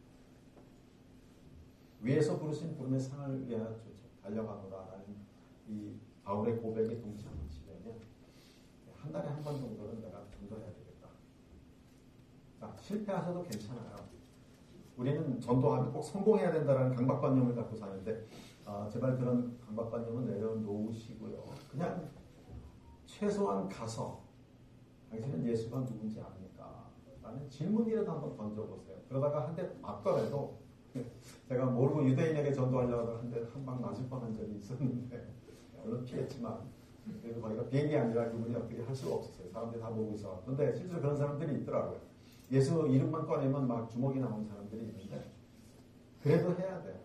Speaker 1: 위에서 부르신 부름의 상을 위하여 달려가노라라는 이 바울의 고백에 동참하시려면 한 달에 한 번 정도는 내가 전도해야 되겠다. 자, 실패하셔도 괜찮아요. 우리는 전도하면 꼭 성공해야 된다는 강박관념을 갖고 사는데 아, 제발 그런 강박관념은 내려놓으시고요. 그냥 최소한 가서 당신은 예수가 누군지 압니까? 라는 질문이라도 한번 던져보세요. 그러다가 한 대 맞더라도 제가 모르고 유대인에게 전도하려고 한 대 한 방 맞을 뻔한 적이 있었는데 물론 피했지만 그래도 거기가 비행기 아니라 그분이 어떻게 할 수가 없었어요. 사람들이 다 보고 있어. 그런데 실제로 그런 사람들이 있더라고요. 예수 이름만 꺼내면 막 주먹이 나오는 사람들이 있는데 그래도 해야 돼요.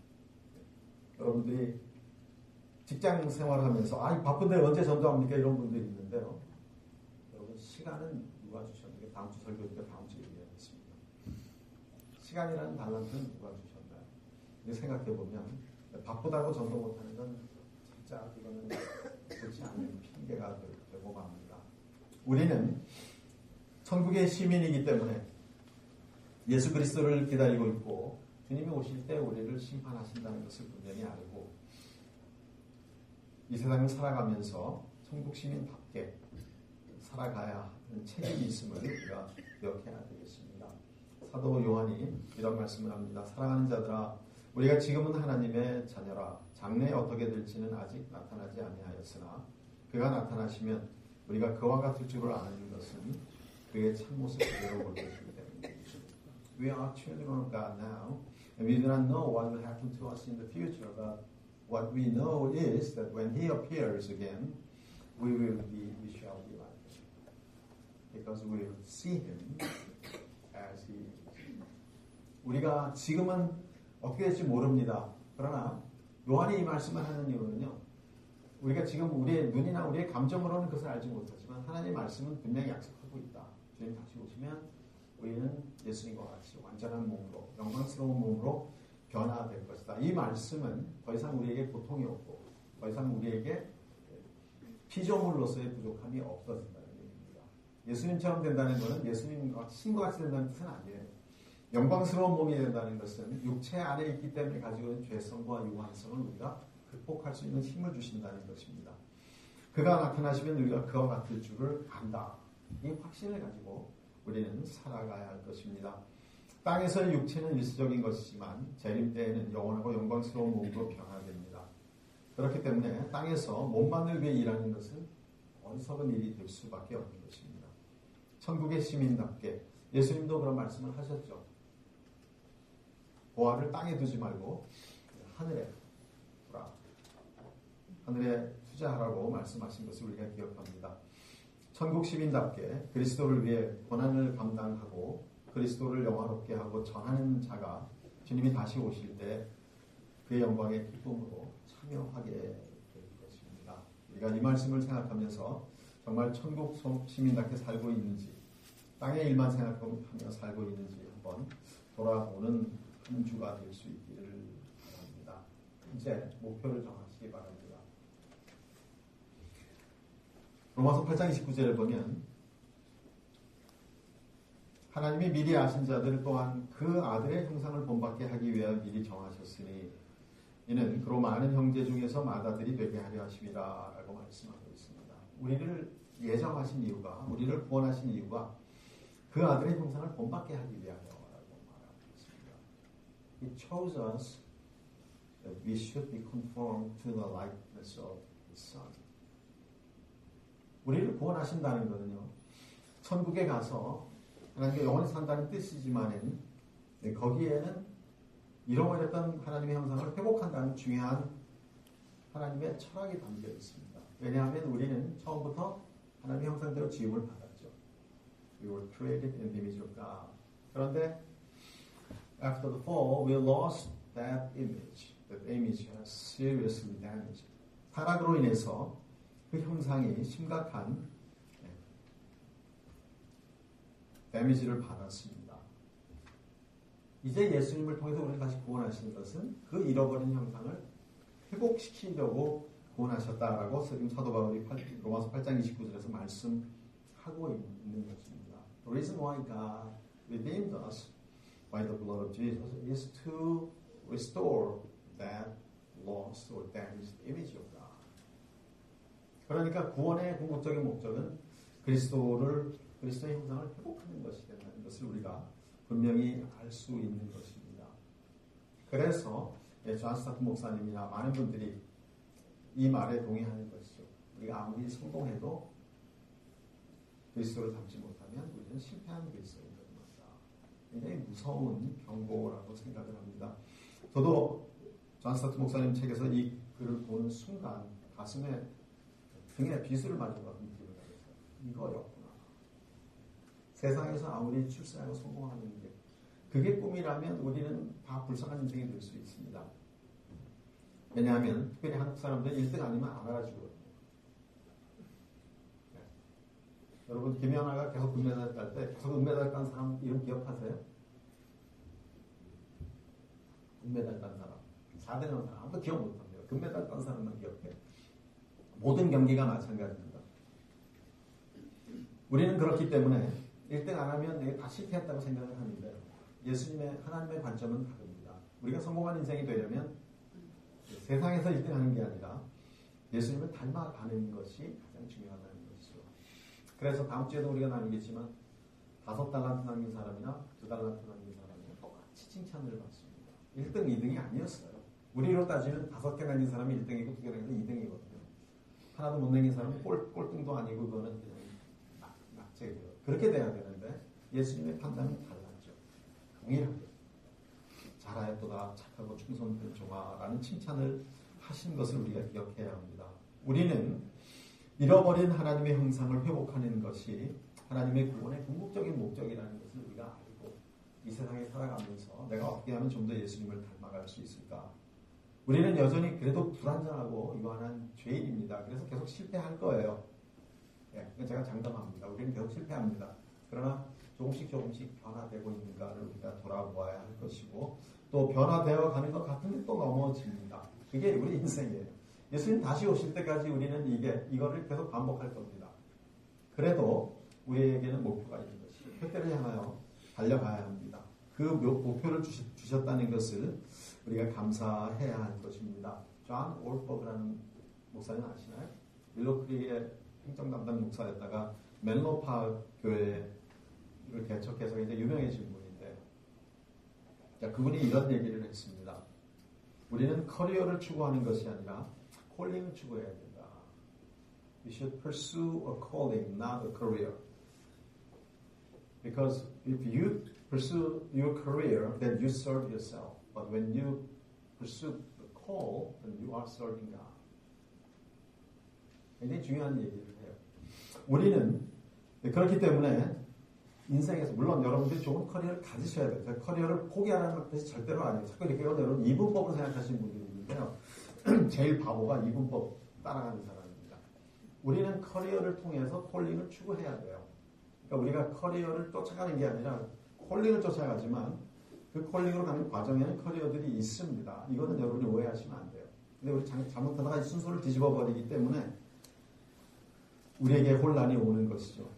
Speaker 1: 여러분들이 직장 생활하면서 아 바쁜데 언제 전도합니까? 이런 분들이 있는데요. 여러분 시간은 누가 주셨는데 다음 주 설교니까 다음 주에 얘기하겠습니다. 시간이라는 달란트는 누가 주셨나요? 생각해보면 바쁘다고 전도 못하는 건 진짜 이거는 좋지 않은 핑계가 되고 맙니다. 우리는 천국의 시민이기 때문에 예수 그리스도를 기다리고 있고 주님이 오실 때 우리를 심판하신다는 것을 분명히 알고 이 세상을 살아가면서 천국 시민답게 살아가야 하는 책임이 있음을 우리가 기억해야 되겠습니다. 사도 요한이 이런 말씀을 합니다. 사랑하는 자들아 우리가 지금은 하나님의 자녀라. 장래에 어떻게 될지는 아직 나타나지 아니하였으나 그가 나타나시면 우리가 그와 같을 줄을 아는 것은 그의 참모습 그대로 볼 것이기 때문입니다. We are children of God now and we do not know what will happen to us in the future but what we know is that when He appears again we will be, we shall be like Him because we will see Him as He is. 우리가 지금은 어떻게 될지 모릅니다. 그러나 요한이 이 말씀을 하는 이유는요. 우리가 지금 우리의 눈이나 우리의 감정으로는 그것을 알지 못하지만 하나님의 말씀은 분명히 약속하고 있다. 주님 다시 오시면 우리는 예수님과 같이 완전한 몸으로 영광스러운 몸으로 변화될 것이다. 이 말씀은 더 이상 우리에게 고통이 없고 더 이상 우리에게 피조물로서의 부족함이 없어진다는 얘기입니다. 예수님처럼 된다는 것은 예수님과 신과 같이 된다는 뜻은 아니에요. 영광스러운 몸이 된다는 것은 육체 안에 있기 때문에 가지고 있는 죄성과 유한성을 우리가 극복할 수 있는 힘을 주신다는 것입니다. 그가 나타나시면 우리가 그와 같을 줄을 안다. 이 확신을 가지고 우리는 살아가야 할 것입니다. 땅에서의 육체는 일시적인 것이지만 재림 때에는 영원하고 영광스러운 몸으로 변화됩니다. 그렇기 때문에 땅에서 몸만을 위해 일하는 것은 어리석은 일이 될 수밖에 없는 것입니다. 천국의 시민답게 예수님도 그런 말씀을 하셨죠. 보화를 땅에 두지 말고 하늘에 두라. 하늘에 투자하라고 말씀하신 것을 우리가 기억합니다. 천국 시민답게 그리스도를 위해 고난을 감당하고 그리스도를 영화롭게 하고 전하는 자가 주님이 다시 오실 때 그의 영광의 기쁨으로 참여하게 될 것입니다. 우리가 이 말씀을 생각하면서 정말 천국 시민답게 살고 있는지 땅의 일만 생각하며 살고 있는지 한번 돌아보는 한 주가 될 수 있기를 바랍니다. 이제 목표를 정하시기 바랍니다. 로마서 팔 장 이십구 절을 보면 하나님이 미리 아신 자들 또한 그 아들의 형상을 본받게 하기 위하여 미리 정하셨으니 이는 그로 많은 형제 중에서 맏아들이 되게 하려 하심이라 라고 말씀하고 있습니다. 우리를 예정하신 이유가 우리를 구원하신 이유가 그 아들의 형상을 본받게 하기 위하여라고 말하고 있습니다. He chose us that we should be conformed to the likeness of His Son. 우리를 구원하신다는 것은요. 천국에 가서 하나님께 영원히 산다는 뜻이지만은 거기에는 잃어버렸던 하나님의 형상을 회복한다는 중요한 하나님의 철학이 담겨 있습니다. 왜냐하면 우리는 처음부터 하나님의 형상대로 지음을 받았죠. We were created in the image of God. 그런데 after the fall, we lost that image. That image has seriously damaged. 타락으로 인해서 그 형상이 심각한 데미지를 받았습니다. 이제 예수님을 통해서 우리를 다시 구원하시는 것은 그 잃어버린 형상을 회복시키려고 구원하셨다라고 지금 사도 바울이 로마서 팔 장 이십구 절에서 말씀하고 있는 것입니다. The reason why God redeemed us by the blood of Jesus is to restore that lost or damaged image of God. 그러니까 구원의 궁극적인 목적은 그리스도를 그리스도의 형상을 회복하는 것이 된다는 것을 우리가 분명히 알 수 있는 것입니다. 그래서 존 스타트 목사님이나 많은 분들이 이 말에 동의하는 것이죠. 우리가 아무리 성공해도 그리스도를 닮지 못하면 우리는 실패한 그리스도인 것입니다. 굉장히 무서운 경고라고 생각을 합니다. 저도 존 스타트 목사님 책에서 이 글을 보는 순간 가슴에 등에 비수를 맞은 것 같은 기분이 들었어요. 이거였구나. 세상에서 아무리 출세하고 성공하는 게 그게 꿈이라면 우리는 다 불쌍한 인생이 될 수 있습니다. 왜냐하면 특별히 한국 사람들은 일 등 아니면 안 알아주거든요. 네. 여러분 김연아가 계속 금메달 딸 때 계속 은메달 딴 사람 이름 기억하세요? 금메달 딴 사람 사 등 한 사람 아무도 기억 못합니다. 금메달 딴 사람만 기억해요. 모든 경기가 마찬가지입니다. 우리는 그렇기 때문에 일 등 안 하면 내가 다 실패했다고 생각을 하는데 예수님의 하나님의 관점은 다릅니다. 우리가 성공한 인생이 되려면 세상에서 일 등 하는 게 아니라 예수님을 닮아가는 것이 가장 중요하다는 것이죠. 그래서 다음 주에도 우리가 나누겠지만 다섯 달란트 남긴 사람이나 두 달란트 남긴 사람이 똑같이 칭찬을 받습니다. 일 등, 이 등이 아니었어요. 우리로 따지면 다섯 개 남긴 사람이 일 등이고 두 개 남긴 사람이 이 등이거든요. 하나도 못 남긴 사람은 꼴, 꼴등도 아니고 그거는 그냥 낙, 낙제예요. 그렇게 돼야 되는데 예수님의 판단은 달랐죠. 동일하게 잘하였도다 착하고 충성된 종아라는 칭찬을 하신 것을 우리가 기억해야 합니다. 우리는 잃어버린 하나님의 형상을 회복하는 것이 하나님의 구원의 궁극적인 목적이라는 것을 우리가 알고 이 세상에 살아가면서 내가 어떻게 하면 좀 더 예수님을 닮아갈 수 있을까? 우리는 여전히 그래도 불완전하고 유한한 죄인입니다. 그래서 계속 실패할 거예요. 예, 제가 장담합니다. 우리는 계속 실패합니다. 그러나 조금씩 조금씩 변화되고 있는가를 우리가 돌아보아야 할 것이고 또 변화되어 가는 것 같은데 또 넘어집니다. 그게 우리 인생이에요. 예수님 다시 오실 때까지 우리는 이게 이거를 계속 반복할 겁니다. 그래도 우리에게는 목표가 있는 것이죠. 표대를 향하여 달려가야 합니다. 그 목표를 주시, 주셨다는 것을 우리가 감사해야 할 것입니다. 존 올버그라는 목사님 아시나요? 윌로크리의 행정 담당 목사였다가 멘로파 교회를 개척해서 이제 유명해진 분인데, 자, 그분이 이런 얘기를 했습니다. 우리는 커리어를 추구하는 것이 아니라 콜링을 추구해야 된다. You should pursue a calling, not a career. Because if you pursue your career, then you serve yourself. But when you pursue the call, then you are serving God. 굉장히 중요한 얘기를 해요. 우리는 그렇기 때문에 인생에서 물론 여러분들이 좋은 커리어를 가지셔야 돼요. 커리어를 포기하라는 것이 절대로 아니에요. 자꾸 이렇게 여러분 이분법을 생각하시는 분들이 있는데요. 제일 바보가 이분법 따라가는 사람입니다. 우리는 커리어를 통해서 콜링을 추구해야 돼요. 그러니까 우리가 커리어를 쫓아가는 게 아니라 콜링을 쫓아가지만 그 콜링으로 가는 과정에는 커리어들이 있습니다. 이거는 여러분이 오해하시면 안 돼요. 근데 우리 잘못하다가 순서를 뒤집어 버리기 때문에 우리에게 혼란이 오는 것이죠.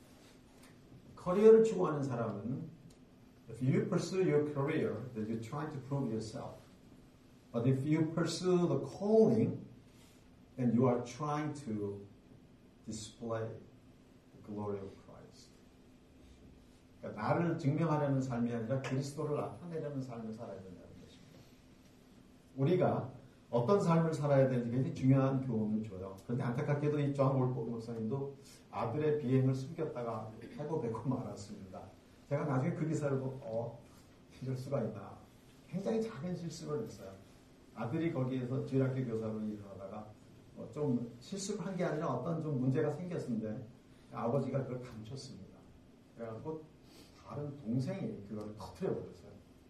Speaker 1: 커리어를 추구하는 사람은 if you pursue your career, then you're trying to prove yourself. But if you pursue the calling, then you are trying to display the glory of Christ. 그러니까 나를 증명하려는 삶이 아니라 그리스도를 나타내려는 삶을 살아야 된다는 것입니다. 우리가 어떤 삶을 살아야 되는지 굉장히 중요한 교훈을 줘요. 그런데 안타깝게도 이 존 올버그 목사님도 아들의 비행을 숨겼다가 해고되고 말았습니다. 제가 나중에 그 기사를 보고 어, 이럴 수가 있나. 굉장히 작은 실수를 했어요. 아들이 거기에서 주일학교 교사로 일을 하다가 어, 좀 실수를 한 게 아니라 어떤 좀 문제가 생겼는데 아버지가 그걸 감췄습니다. 그래가지고 다른 동생이 그걸 터뜨려 버렸어요.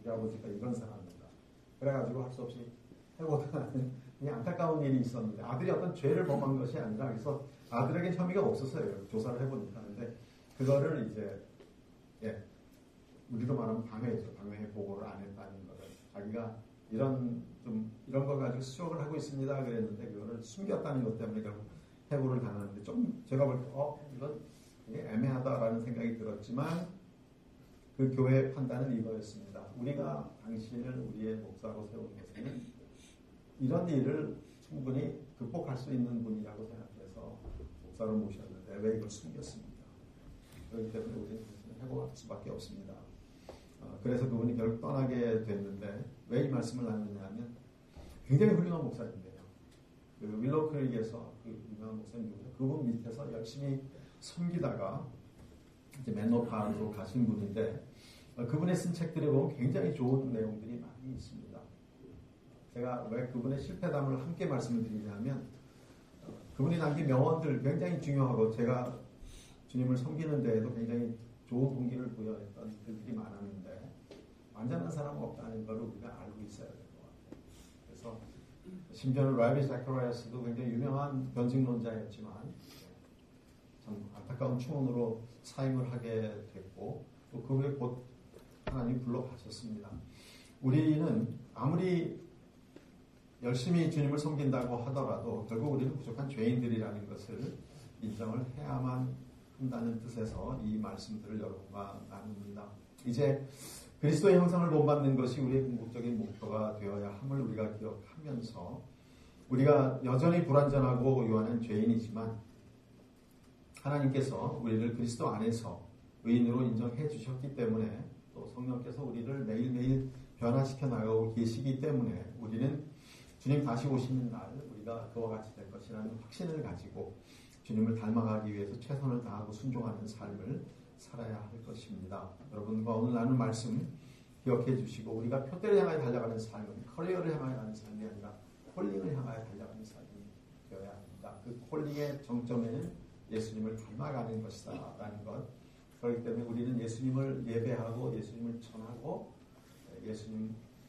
Speaker 1: 우리 아버지가 이런 사람입니다. 그래가지고 할 수 없이 해보다는 그냥 안타까운 일이 있었는데 아들이 어떤 죄를 범한 것이 아니라 그래서 아들에게 혐의가 없었어요. 조사를 해보니까. 근데 그거를 이제 예, 우리로 말하면 방해죠. 방해 보고를 안 했다는 거를 자기가 이런 좀 이런 거 가지고 수족을 하고 있습니다. 그랬는데 그거를 숨겼다는 것 때문에 결국 해고를 당하는데 좀 제가 볼 때 어 이건 되게 애매하다라는 생각이 들었지만 그 교회의 판단은 이거였습니다. 우리가 당신을 우리의 목사로 세운 것은 이런 일을 충분히 극복할 수 있는 분이라고 생각해서 목사로 모셨는데 왜 이걸 숨겼습니다. 그렇기 때문에 우리는 해고할 수밖에 없습니다. 어, 그래서 그분이 결국 떠나게 됐는데 왜 이 말씀을 나누냐 하면 굉장히 훌륭한 목사인데요. 그 윌로우 크릭에서 그 유명한 목사님이고요. 그분 밑에서 열심히 섬기다가 이제 맨노파로 가신 분인데 어, 그분의 쓴 책들에 보면 굉장히 좋은 내용들이 많이 있습니다. 제가 왜 그분의 실패담을 함께 말씀을 드리냐면 어, 그분이 남긴 명언들 굉장히 중요하고 제가 주님을 섬기는 데에도 굉장히 좋은 동기를 부여했던 글들이 많았는데 완전한 사람은 없다는 걸 우리가 알고 있어야 될 것 같아요. 그래서 심지어는 라비 자카리아스도 굉장히 유명한 변증론자였지만 참 안타까운 추원으로 사임을 하게 됐고 또 그 후에 곧 하나님 불러가셨습니다. 우리는 아무리 열심히 주님을 섬긴다고 하더라도 결국 우리는 부족한 죄인들이라는 것을 인정을 해야만 한다는 뜻에서 이 말씀들을 여러분과 나눕니다. 이제 그리스도의 형상을 본받는 것이 우리의 궁극적인 목표가 되어야 함을 우리가 기억하면서 우리가 여전히 불완전하고 요한한 죄인이지만 하나님께서 우리를 그리스도 안에서 의인으로 인정해 주셨기 때문에 또 성령께서 우리를 매일매일 변화시켜 나가고 계시기 때문에 우리는 주님 다시 오시는 날 우리가 그와 같이 될 것이라는 확신을 가지고 주님을 닮아가기 위해서 최선을 다하고 순종하는 삶을 살아야 할 것입니다. 여러분과 오늘 나눈 말씀 기억해 주시고 우리가 표대를 향하여 달려가는 삶은 커리어를 향하여 가는 삶이 아니라 콜링을 향하여 달려가는 삶이 되어야 합니다. 그 콜링의 정점에는 예수님을 닮아가는 것이다 라는 것. 그렇기 때문에 우리는 예수님을 예배하고 예수님을 전하고 예수님을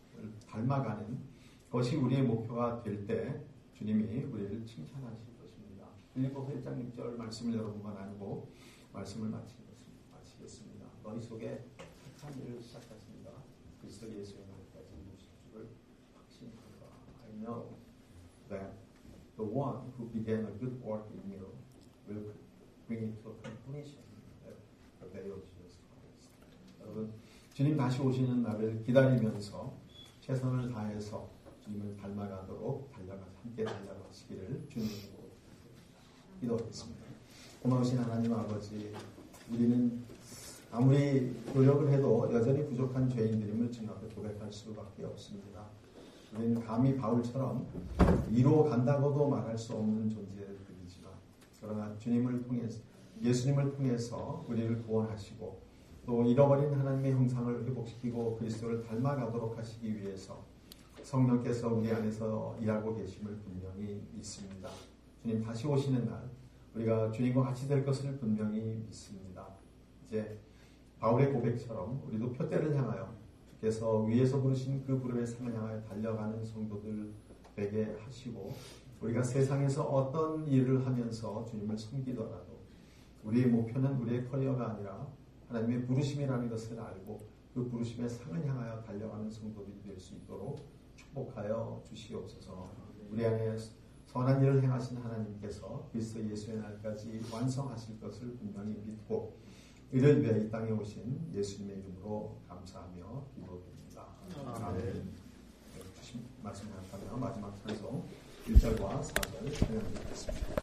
Speaker 1: 닮아가는 것이 우리의 목표가 될 때 주님이 우리를 칭찬하실 것입니다. 빌립보서 일 장 육 절 말씀을 여러분과 나누고 말씀을 마치겠습니다. 너희 속에 착한 일을 시작하십니다. 그리스도 예수의 날까지 이루실 줄을 확신하노라. I know that the one who began a good work in you will bring it to a completion at the day of Jesus Christ. 여러분, 주님 다시 오시는 날을 기다리면서 최선을 다해서 주님을 닮아가도록 달려가 함께 달려가시기를 주님으로 기도하겠습니다. 고마우신 하나님 아버지, 우리는 아무리 노력을 해도 여전히 부족한 죄인들임을 주님 앞에 고백할 수밖에 없습니다. 우리는 감히 바울처럼 이로 간다고도 말할 수 없는 존재들이지만 그러나 주님을 통해서 예수님을 통해서 우리를 구원하시고 또 잃어버린 하나님의 형상을 회복시키고 그리스도를 닮아가도록 하시기 위해서 성령께서 우리 안에서 일하고 계심을 분명히 믿습니다. 주님 다시 오시는 날 우리가 주님과 같이 될 것을 분명히 믿습니다. 이제 바울의 고백처럼 우리도 표대를 향하여 주께서 위에서 부르신 그 부름의 상을 향하여 달려가는 성도들 되게 하시고 우리가 세상에서 어떤 일을 하면서 주님을 섬기더라도 우리의 목표는 우리의 커리어가 아니라 하나님의 부르심이라는 것을 알고 그 부르심의 상을 향하여 달려가는 성도들이 될 수 있도록 축복하여 주시옵소서. 우리 안에 선한 일을 행하신 하나님께서 그리스도 예수의 날까지 완성하실 것을 분명히 믿고 이를 위해 이 땅에 오신 예수님의 이름으로 감사하며 기도드립니다. 아멘. 주신 말씀 감사하며 마지막 찬송 일 절과 사 절 찬양드리겠습니다.